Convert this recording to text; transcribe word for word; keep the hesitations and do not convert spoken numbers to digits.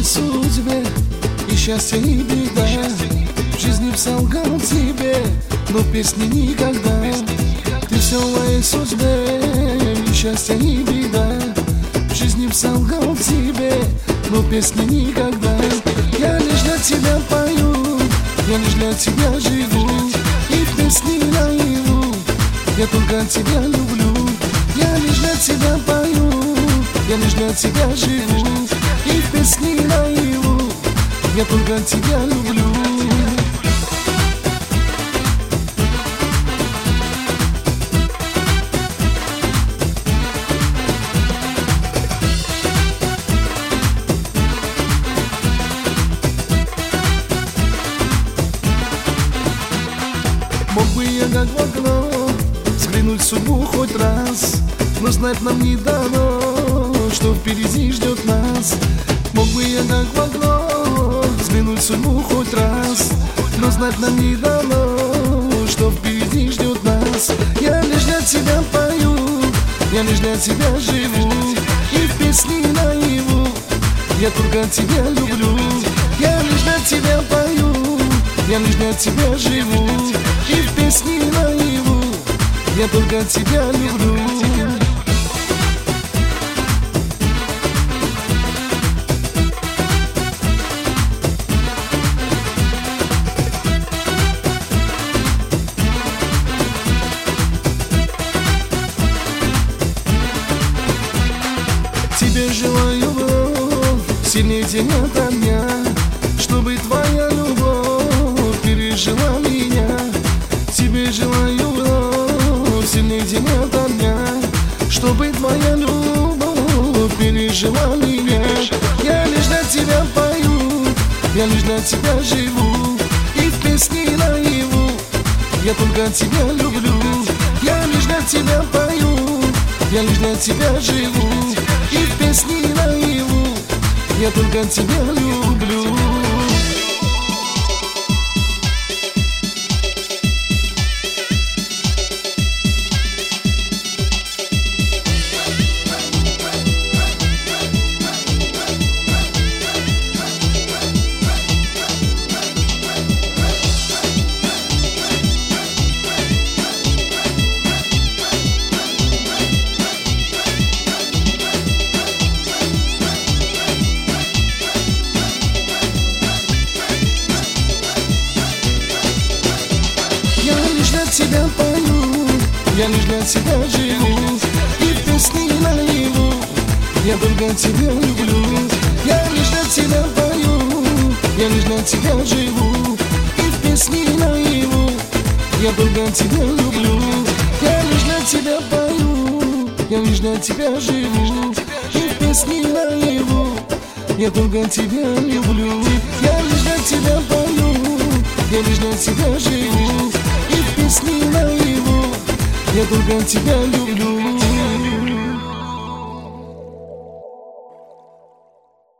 судьбе, и счастье, и беда. В жизни солгал тебе, но песни никогда. Ты все в моей судьбе, и счастье, и беда. В жизни солгал тебе, но песни никогда. Я лишь для тебя пою, я лишь для тебя живу, и песни наяву я только тебя люблю. Я лишь для тебя пою, я лишь для тебя живу, и песни наяву я только тебя люблю. Мог бы я как в окно взглянуть в судьбу хоть раз, но знать нам не дано, что впереди ждет нас. Мог бы я как в окно взглянуть в судьбу хоть раз, но знать нам не дано, что впереди ждет нас. Я лишь для тебя пою, я лишь для тебя живу, и в песни наяву я только тебя люблю. Я лишь для тебя пою, я лишь для тебя живу, и в песни наяву я только тебя люблю. Тебе желаю вновь сильнее день ото дня, чтобы твоя любовь пережила меня. Тебе желаю вновь сильнее день ото дня, чтобы твоя любовь пережила меня. Я лишь для тебя пою, я лишь для тебя живу, и в песни наяву я только тебя люблю. Я лишь для тебя пою, я лишь для тебя живу, и в песни наяву я только тебя люблю. Тебя пою, я лишь для тебя живу, и в песни наяву я только тебя люблю. Я лишь для тебя пою, я лишь для тебя живу, и в песни наяву я только тебя люблю. Я лишь для тебя пою, я лишь для тебя живу, и в песни наяву я только тебя люблю. Я лишь для тебя пою, я лишь для тебя живу, и в песни наяву я только тебя люблю.